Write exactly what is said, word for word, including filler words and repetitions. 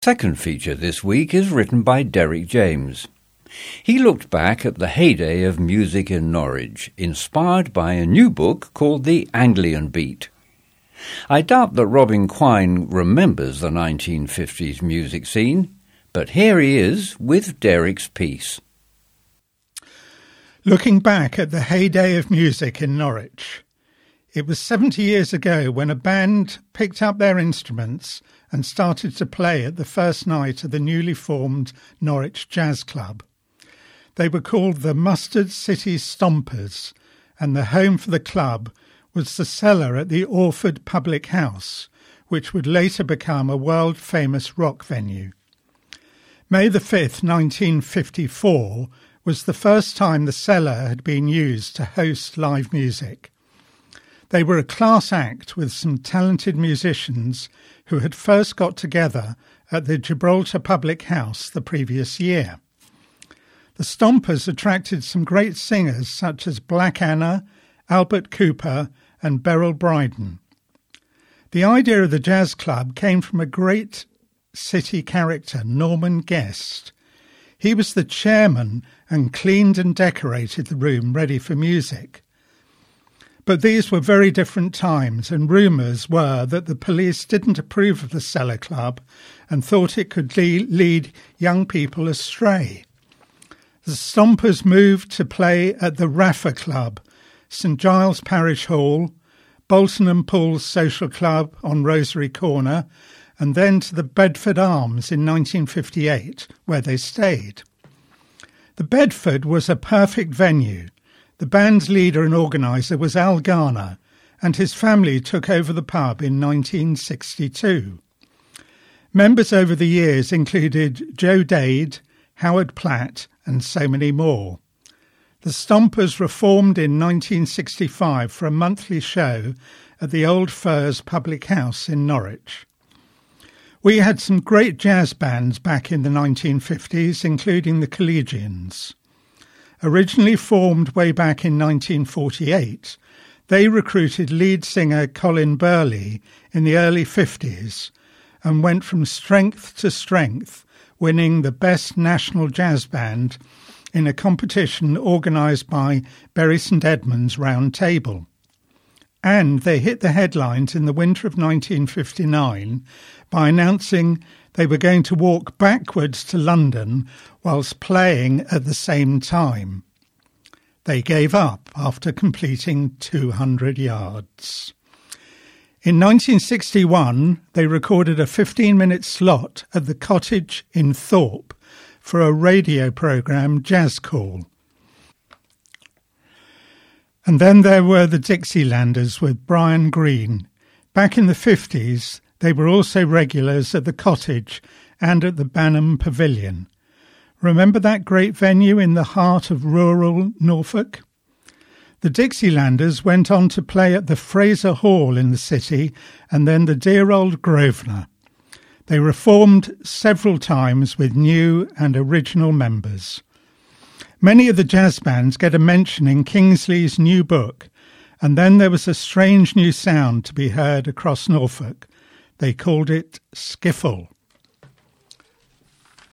Second feature this week is written by Derek James. He looked back at the heyday of music in Norwich, inspired by a new book called The Anglian Beat. I doubt that Robin Quine remembers the nineteen fifties music scene, but here he is with Derek's piece. Looking back at the heyday of music in Norwich, it was seventy years ago when a band picked up their instruments and started to play at the first night of the newly formed Norwich Jazz Club. They were called the Mustard City Stompers, and the home for the club was the cellar at the Orford Public House, which would later become a world-famous rock venue. May the fifth, nineteen fifty-four, was the first time the cellar had been used to host live music. They were a class act with some talented musicians who had first got together at the Gibraltar Public House the previous year. The Stompers attracted some great singers such as Black Anna, Albert Cooper and Beryl Brydon. The idea of the jazz club came from a great city character, Norman Guest. He was the chairman and cleaned and decorated the room ready for music. But these were very different times, and rumours were that the police didn't approve of the cellar club and thought it could lead young people astray. The Stompers moved to play at the Raffa Club, St Giles Parish Hall, Bolton and Paul's Social Club on Rosary Corner, and then to the Bedford Arms in nineteen fifty-eight, where they stayed. The Bedford was a perfect venue. The band's leader and organiser was Al Garner, and his family took over the pub in nineteen sixty-two. Members over the years included Joe Dade, Howard Platt, and so many more. The Stompers were formed in nineteen sixty-five for a monthly show at the Old Firs Public House in Norwich. We had some great jazz bands back in the nineteen fifties, including the Collegians. Originally formed way back in nineteen forty-eight, they recruited lead singer Colin Burley in the early fifties and went from strength to strength, winning the Best National Jazz Band in a competition organised by Bury St Edmunds Round Table. And they hit the headlines in the winter of nineteen fifty-nine by announcing they were going to walk backwards to London whilst playing at the same time. They gave up after completing two hundred yards. In nineteen sixty-one, they recorded a fifteen-minute slot at the Cottage in Thorpe for a radio programme, Jazz Call. And then there were the Dixielanders with Brian Green. Back in the fifties, they were also regulars at the Cottage and at the Banham Pavilion. Remember that great venue in the heart of rural Norfolk? The Dixielanders went on to play at the Fraser Hall in the city and then the dear old Grosvenor. They reformed several times with new and original members. Many of the jazz bands get a mention in Kingsley's new book, and then there was a strange new sound to be heard across Norfolk. They called it skiffle.